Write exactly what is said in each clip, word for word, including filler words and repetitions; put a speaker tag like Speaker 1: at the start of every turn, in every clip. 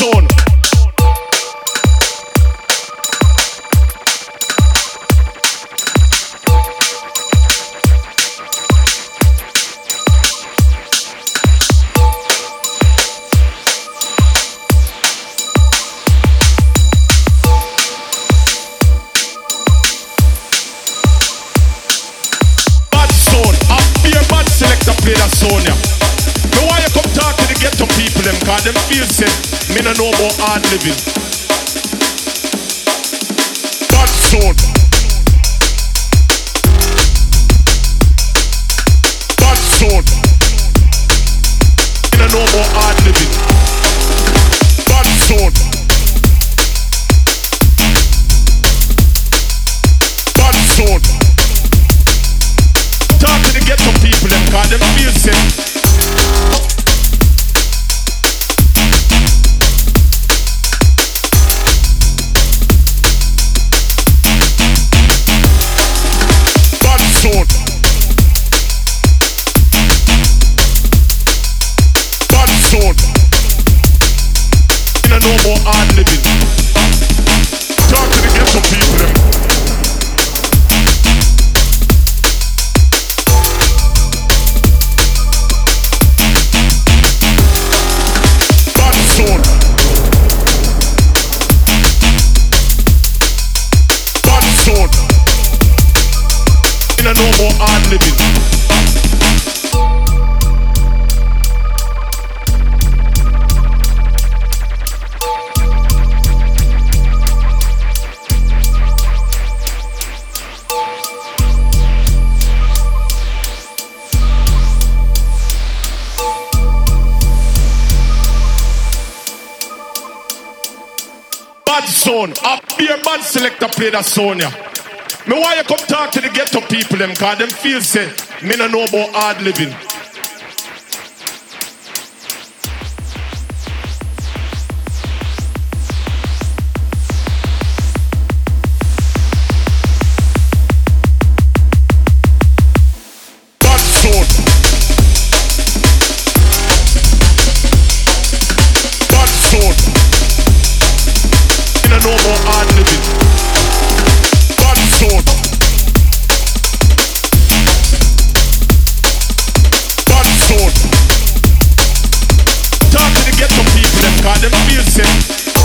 Speaker 1: zone. Selector play that song, yeah. Me why you come talk to the ghetto people them, cause them feel say me no know about hard living. Bad zone. Bad zone. Me no know about hard living. Bad zone. Bad zone. Talk to the ghetto people them, cause them feel sick. Bad zone. Bad zone. You know more hard living. Talk to the ghetto people them. No more hard living. Bad zone. A beer bad selector play that song, yeah. Me why you come talk to the ghetto people them, cause them feel say me no know about hard living. Bad zone. Bad zone. Me no know about hard living. Bad zone. Bad zone. Talk to the ghetto people them, cause them feel sick.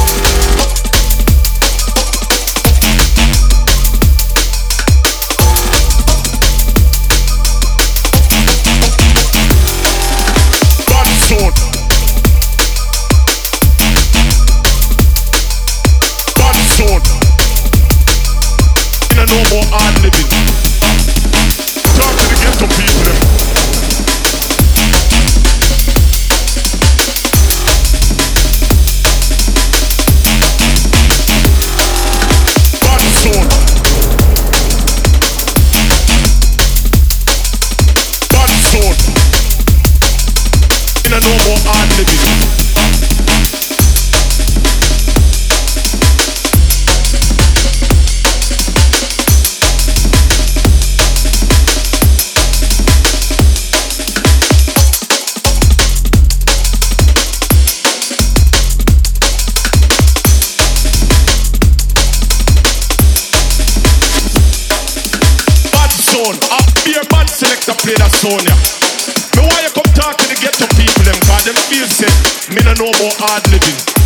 Speaker 1: Bad zone. Bad zone. No more hard living. Talk to the ghetto people them. Bad zone. Bad zone. No more hard living. A beer bad selector play that song, yeah. Me why you come talk to the ghetto people them, cause them feel say me no know about hard living.